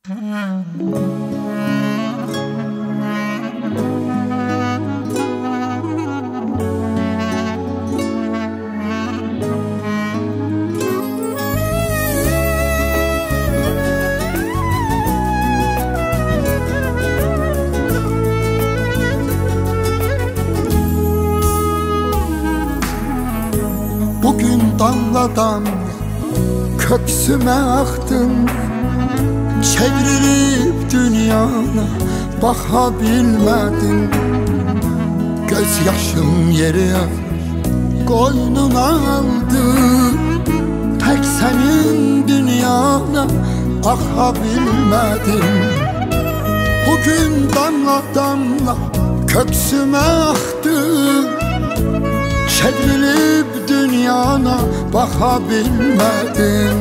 Bugün damladan köksüme aktın, çevrilip dünyana bakabilmedin. Gözyaşım yere koynuna aldı, tek senin dünyana bakabilmedin. Bugün damla damla köksüme aktın, çevrilip dünyana bakabilmedin.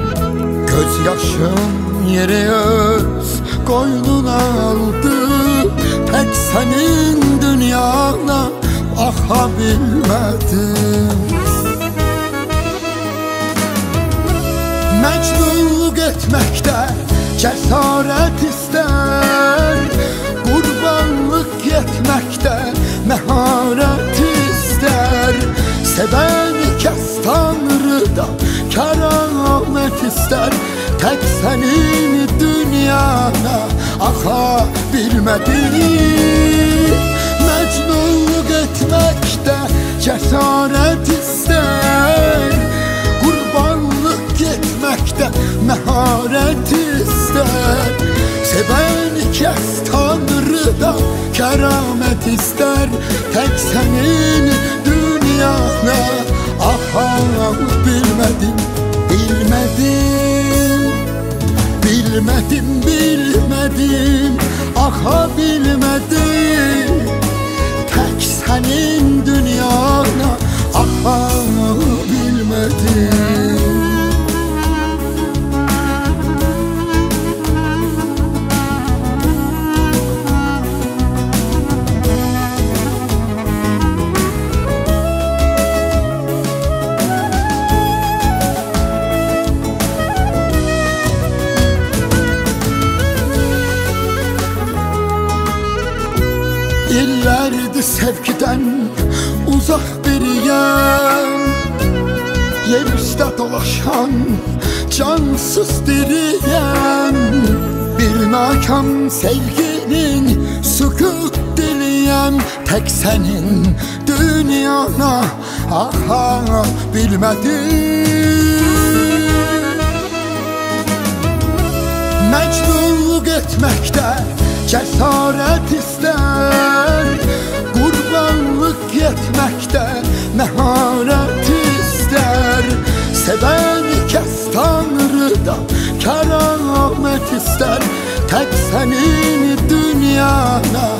Gözyaşım yere öz koynuna aldı, tek senin dünyana bakabilmedin. Mecnunluk etmekte cesaret ister, kurbanlık yetmekte meharet ister. Seveni kes Tanrı'dan keramet ister, tek senin dünyana akabilmedin. Mecnunluk etmekte cesaret ister, kurbanlık yetmekte meharet ister. Seveni kes Tanrı'dan keramet ister, tek senin dünyana akabilmedin. Bilmedim, bilmedim, bilmedim, akabilmedim. Tek senin dünyana akabilmedim. İllerdi sevgiden uzak bir yer, yer üstte dolaşan cansız direyen. Bir nakam sevginin sükut dileyen, tek senin dünyana akabilmedin. Mecnunluk etmekte cesaret ister, kurbanlık yetmekte meharet ister. Seveni kes Tanrı'dan keramet ister, tek senin dünyana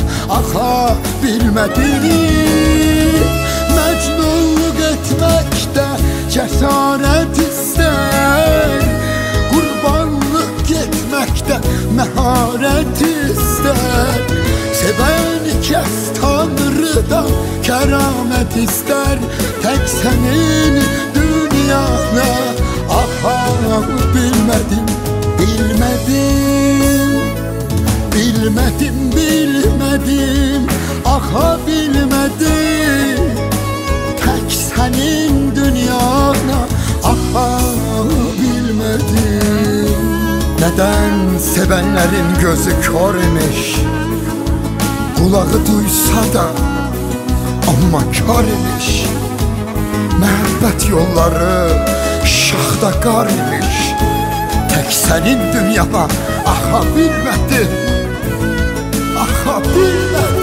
akabilmedin. Mecnunluk etmekte cesaret ister, kurbanlık yetmekte meharet ister. Seveni kes Tanrı'dan keramet ister, tek senin dünyana akabilmedin. Bilmedim, bilmedim, bilmedim, akabilmedim. Tek senin dünyana akabilmedim. Neden sevenlerin gözü kör imiş, kulağı duysa da ama kör imiş. Məhəbbət yolları şaxta qar imiş, tek senin dünyana akabilmedin, akabilmedin.